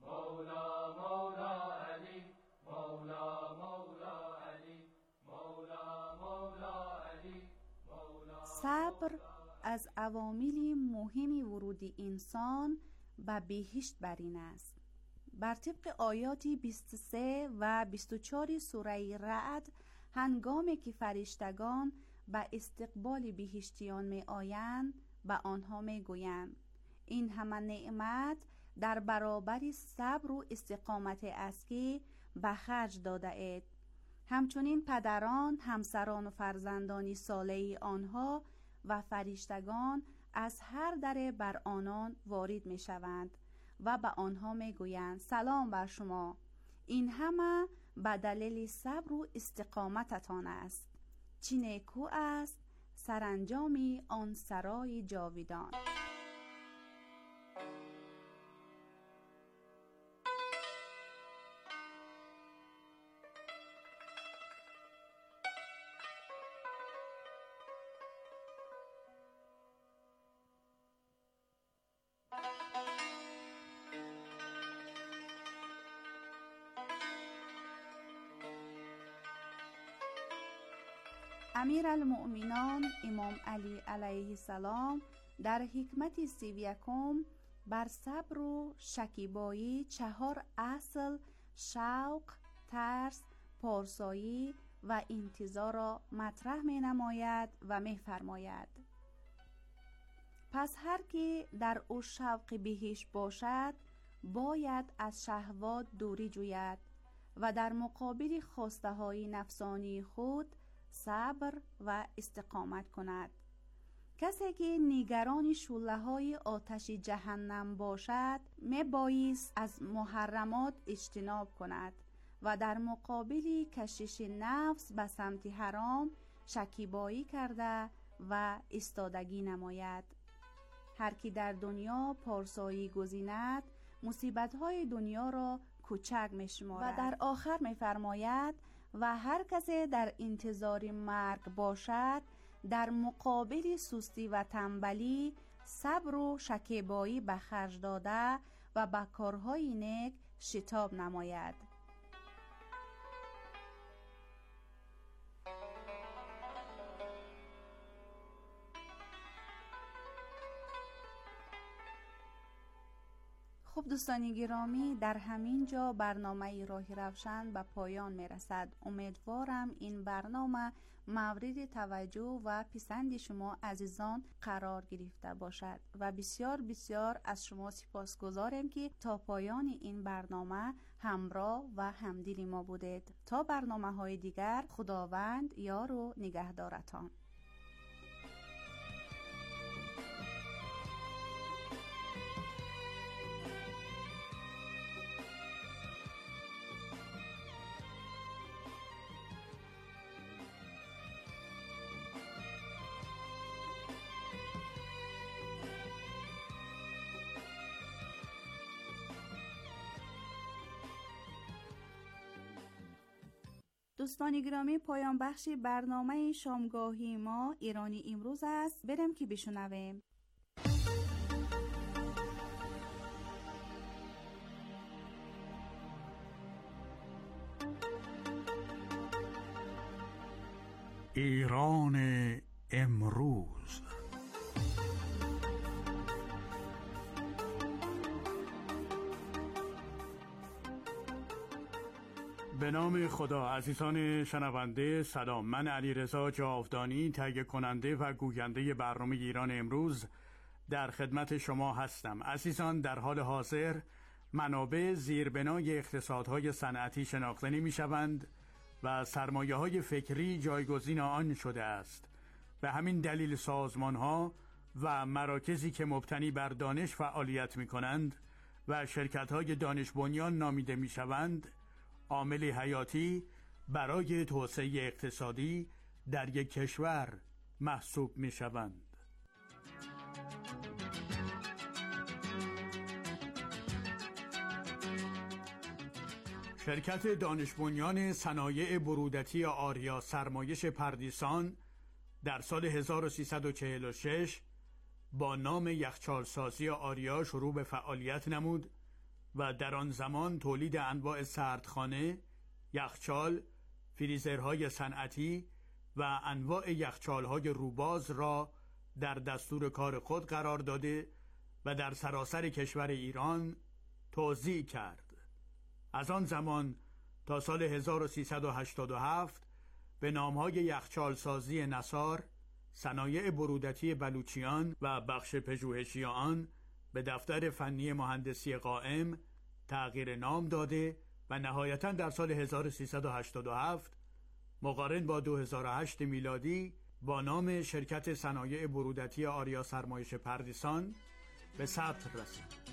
مولا مولا علی، مولا مولا علی، مولا مولا علی، مولا. صبر از عوامل مهمی ورود انسان به بهشت بر این است. بر طبق آیات بیست و سه و بیست و چهار سوره رعد، هنگامی که فرشتگان به استقبال بهشتیان می آیند، به آنها می گویند این همه نعمت در برابر صبر و استقامت است که به خرج داده اید. همچنین پدران، همسران و فرزندان صالح آنها و فرشتگان از هر در بر آنان وارد می شوند و به آنها می گویند سلام بر شما، این همه به دلیل صبر و استقامتتان است. چه نیکو است سرانجامی آن سرای جاویدان. امیر المؤمنان امام علی علیه السلام در حکمت سی و یکم بر صبر و شکیبایی چهار اصل شوق، ترس، پارسایی و انتظار را مطرح می نماید و می فرماید. پس هر که در او شوق بهشت باشد باید از شهوات دوری جوید و در مقابل خواسته های نفسانی خود صبر و استقامت کند. کسی که نگران شعله های آتش جهنم باشد می بایست از محرمات اجتناب کند و در مقابل کشش نفس به سمت حرام شکیبایی کرده و ایستادگی نماید. هر کی در دنیا پارسایی گزیند مصیبت‌های دنیا را کوچک می‌شمارد. و در آخر می‌فرماید و هر کسی در انتظار مرگ باشد در مقابل سستی و تنبلی صبر و شکیبایی به خرج داده و به کارهای نیک شتاب نماید. خب دوستان گرامی، در همین جا برنامه راه روشن به پایان می رسد. امیدوارم این برنامه مورد توجه و پسند شما عزیزان قرار گرفته باشد و بسیار بسیار از شما سپاسگزارم که تا پایان این برنامه همراه و همدل ما بودید. تا برنامه های دیگر، خداوند یار و نگهدارتان. دوستان گرامی، پایان بخش برنامه شامگاهی ما ایرانی امروز است. بریم که بشنویم. ایران امروز. به نام خدا. عزیزان شنونده سلام، من علیرضا جاودانی تهیه کننده و گوینده برنامه ایران امروز در خدمت شما هستم. عزیزان، در حال حاضر منابع زیربنای اقتصادهای صنعتی شناخته نمی شوند و سرمایه های فکری جایگزین آن شده است. به همین دلیل سازمان ها و مراکزی که مبتنی بر دانش فعالیت می کنند و شرکت های دانش بنیان نامیده می شوند عامل حیاتی برای توسعه اقتصادی در یک کشور محسوب می شوند. شرکت دانش بنیان صنایع برودتی آریا سرمایش پردیسان در سال هزار و سیصد و چهل و شش با نام یخچالسازی آریا شروع به فعالیت نمود و در آن زمان تولید انواع سردخانه، یخچال، فریزرهای صنعتی و انواع یخچالهای روباز را در دستور کار خود قرار داده و در سراسر کشور ایران توزیع کرد. از آن زمان تا سال هزار و سیصد و هشتاد و هفت به نامهای یخچالسازی نصار، صنایع برودتی بلوچیان و بخش پژوهشی آن به دفتر فنی مهندسی قائم تغییر نام داده و نهایتاً در سال هزار و سیصد و هشتاد و هفت مقارن با دو هزار و هشت میلادی با نام شرکت صنایع برودتی آریا سرمایش پردیسان به ثبت رسید.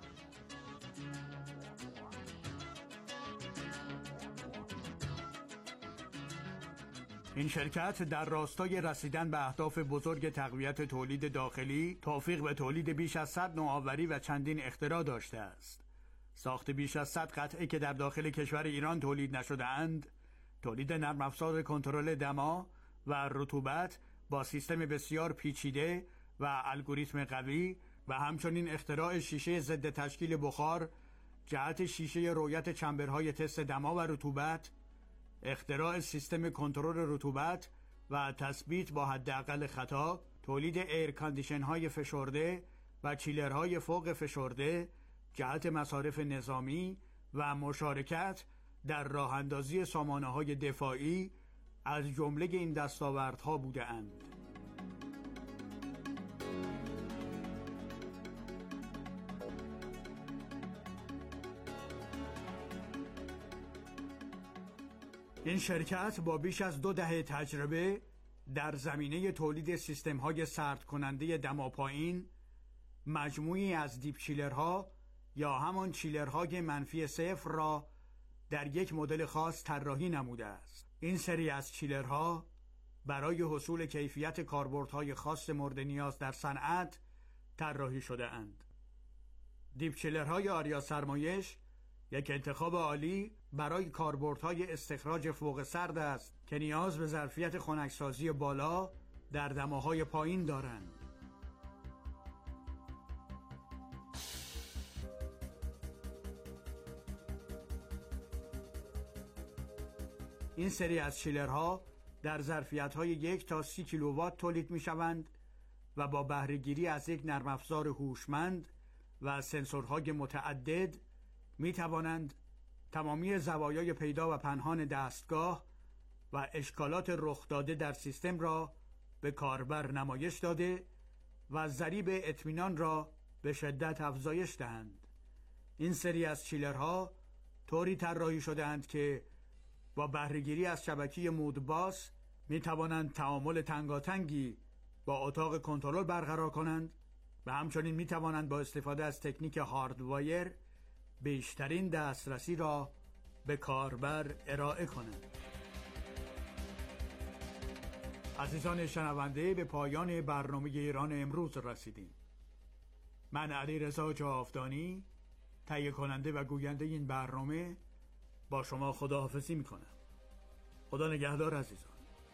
این شرکت در راستای رسیدن به اهداف بزرگ تقویت تولید داخلی، توفیق به تولید بیش از صد نوآوری و چندین اختراع داشته است. ساخت بیش از صد قطعه که در داخل کشور ایران تولید نشده اند، تولید نرم افزار کنترل دما و رطوبت با سیستم بسیار پیچیده و الگوریتم قوی و همچنین اختراع شیشه ضد تشکیل بخار، جهت شیشه رویت چمبرهای تست دما و رطوبت، اختراع سیستم کنترل رطوبت و تثبیت با حداقل خطا، تولید ایر کاندیشن های فشرده و چیلرهای فوق فشرده جهت مصارف نظامی و مشارکت در راه اندازی سامانه های دفاعی از جمله این دستاوردها بوده اند. این شرکت با بیش از دو دهه تجربه در زمینه تولید سیستم‌های سرد کننده دما پایین، مجموعی از دیپ چیلرها یا همان چیلرهای منفی صفر را در یک مدل خاص طراحی نموده است. این سری از چیلرها برای حصول کیفیت کاربردهای خاص مورد نیاز در صنعت طراحی شده اند. دیپچیلرهای آریا سرمایش یک انتخاب عالی برای کاربردهای استخراج فوق سرد است که نیاز به ظرفیت خنکسازی بالا در دماهای پایین دارند. این سری از چیلرها در ظرفیت‌های یک تا سی کیلووات تولید می‌شوند و با بهره‌گیری از یک نرم افزار هوشمند و سنسورهای متعدد می‌توانند تمامی زوایای پیدا و پنهان دستگاه و اشکالات رخ داده در سیستم را به کاربر نمایش داده و ضریب اطمینان را به شدت افزایش دهند. این سری از چیلرها طوری طراحی شده‌اند که با بهره‌گیری از شبکه مودباس می توانند تعامل تنگاتنگی با اتاق کنترل برقرار کنند و همچنین می توانند با استفاده از تکنیک هاردوایر بیشترین دسترسی را به کاربر ارائه کنند. عزیزان شنونده، به پایان برنامه ایران امروز رسیدیم. من علیرضا جاودانی، تهیه کننده و گوینده این برنامه، با شما خداحافظی میکنم. خدا نگهدار عزیزان.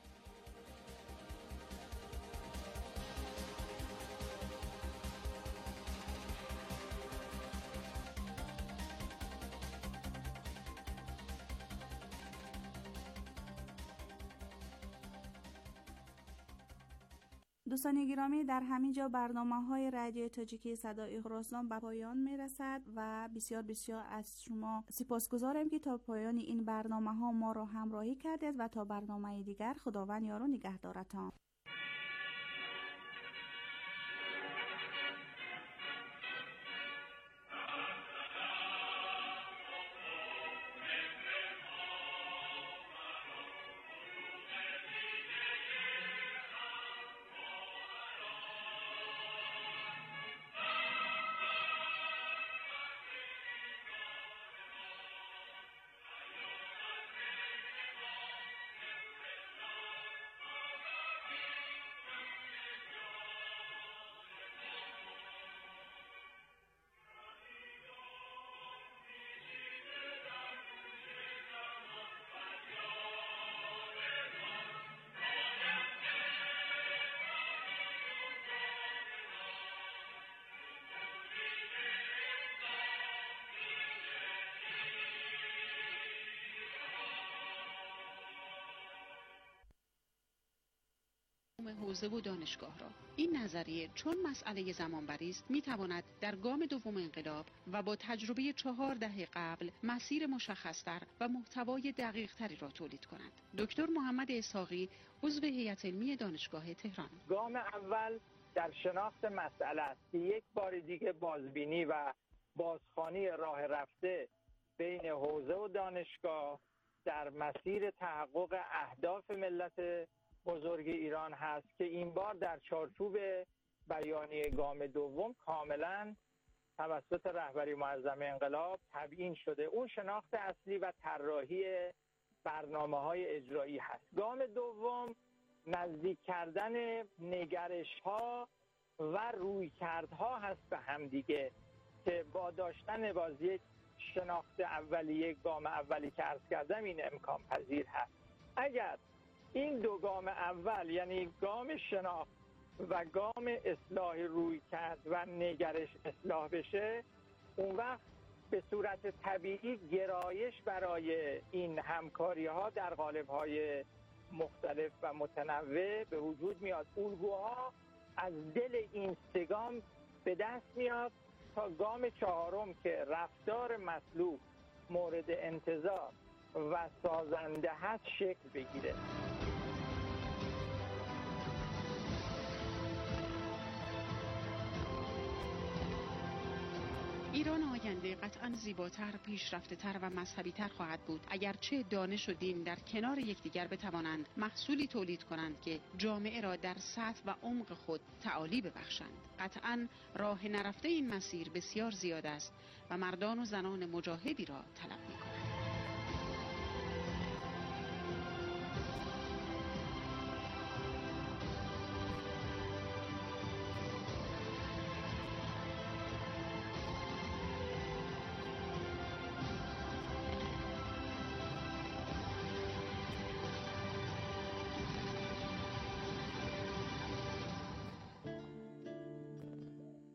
دوستان گرامی، در همین جا برنامه های رادیو تاجیکی صدای خراسان به پایان می رسد و بسیار بسیار از شما سپاسگزارم که تا پایان این برنامه ها ما را همراهی کردید و تا برنامه دیگر خداوند یار و نگهدارتان. حوزه و دانشگاه را. این نظریه چون مسئله زمانبری است میتواند در گام دوم انقلاب و با تجربه چهار دهه قبل مسیر مشخصتر و محتوای دقیق تری را تولید کند. دکتر محمد اسحاقی، عضو هیئت علمی دانشگاه تهران: گام اول در شناخت مسئله است که یک بار دیگه بازبینی و بازخوانی راه رفته بین حوزه و دانشگاه در مسیر تحقق اهداف ملت بزرگ ایران هست که این بار در چارچوب بیانیه گام دوم کاملا توسط رهبری معظم انقلاب تبیین شده. اون شناخت اصلی و طراحی برنامه‌های اجرایی هست. گام دوم نزدیک کردن نگرش‌ها و رویکردها هست به همدیگه که با داشتن باز یک شناخت اولیه گام اولی که عرض کردم این امکان پذیر هست. اگر این دو گام اول یعنی گام شناخت و گام اصلاح روی کرد و نگرش اصلاح بشه، اون وقت به صورت طبیعی گرایش برای این همکاری ها در قالب های مختلف و متنوع به وجود میاد. الگوها از دل این سه گام به دست میاد تا گام چهارم که رفتار مطلوب مورد انتظار و سازنده هست شکل بگیره. ایران آینده قطعاً زیباتر، پیشرفته‌تر و مذهبی‌تر خواهد بود اگرچه دانش و دین در کنار یکدیگر بتوانند محصولی تولید کنند که جامعه را در سطح و عمق خود تعالی ببخشند. قطعاً راه نرفته این مسیر بسیار زیاد است و مردان و زنان مجاهدی را طلب می‌کند.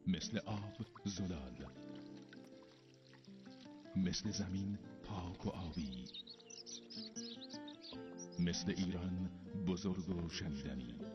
مثل آب زلال، مثل زمین پاک و آبی، مثل ایران بزرگ و شنیدنی.